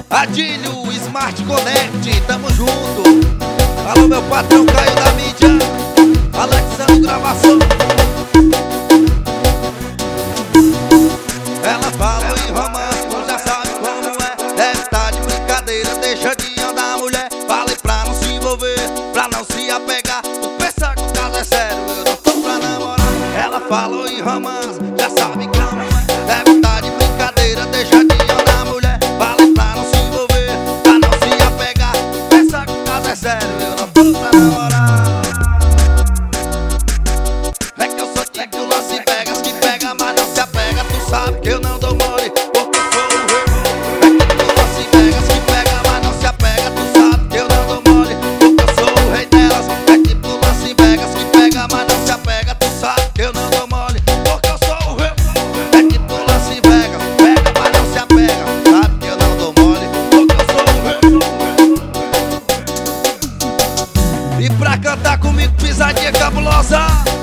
Adílio, Smart Connect, tamo junto. Alô, meu patrão Caio da mídia, Alexandre Gravação. Ela fala em romance, tu já sabe como é. Deve estar de brincadeira, deixa de andar, mulher. Falei pra não se envolver, pra não se apegar. Tu pensa que o caso é sério, eu não tô pra namorar. Ela falou em romance, já sabe como é. Deve estar de brincadeira, deixa de andar, mulher. Falei pra não se envolver, pra não se apegar. Tu pensa que o caso é sério, eu não tô pra namorar. É que eu sou tipo o Las Vegas que pega, mas não se apega. Tu sabe que eu não dou mole, porque eu sou o rei. É tipo o Las Vegas que pega, mas não se apega. Tu sabe que eu não dou mole, porque eu sou o rei delas. É tipo o Las Vegas que pega, mas não se apega. Tu sabe que eu não dou mole, porque eu sou o rei. É tipo o Las Vegas, pega, mas não se apega. Sabe que eu não dou mole, porque eu sou o rei. E pra cantar comigo, pisadinha cabulosa.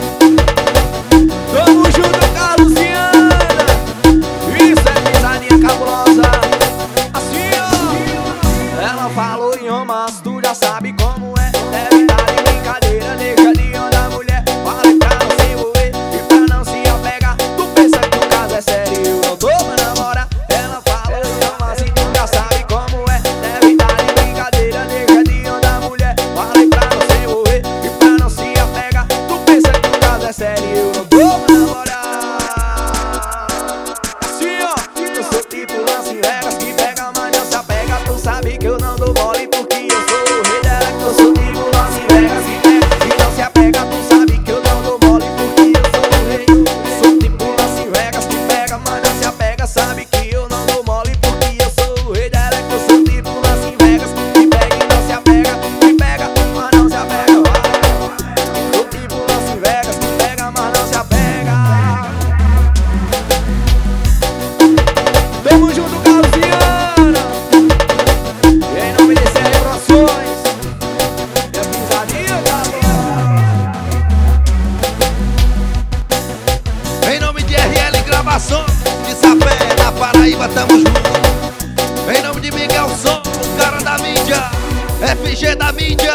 Tamo junto, Carlusiana. Isso é pisadinha cabulosa. Assim, ó. Ela falou em romance, tu já sabe como é. Deve estar de brincadeira, deixa de andar, mulher. Falei pra não se envolver e pra não se apegar. Tu pensa que o caso é sério, eu não tô pra namorar. Ela falou em romance, tu já sabe como é. Deve estar de brincadeira, deixa de andar, mulher. Falei pra não se envolver e pra não se apegar. Tu pensa que o caso é sério, eu não tô pra namorar. Assim, ó. Eu sou tipo Las Vegas que pega, mas não se apega. Tu sabe que eu não dou mole, porque eu sou o rei dela. Eu sou tipo Las Vegas que pega e não se apega. Tu sabe que eu não dou mole, porque eu sou o rei. Eu sou tipo Las Vegas que pega, mas não se apega. Sabe que eu não dou mole, porque eu sou o rei dela. Eu sou tipo Las Vegas que pega e não se apega. Que pega, mas não se apega. Sou tipo Las Vegas que pega, mas não se apega. Tamo junto, Carlusiana. E em nome de CR Produções, é pisadinha, Em nome de RL Gravação, de Sapé, na Paraíba, tamo junto. Em nome de Miguel Som, o cara da mídia, FG da mídia.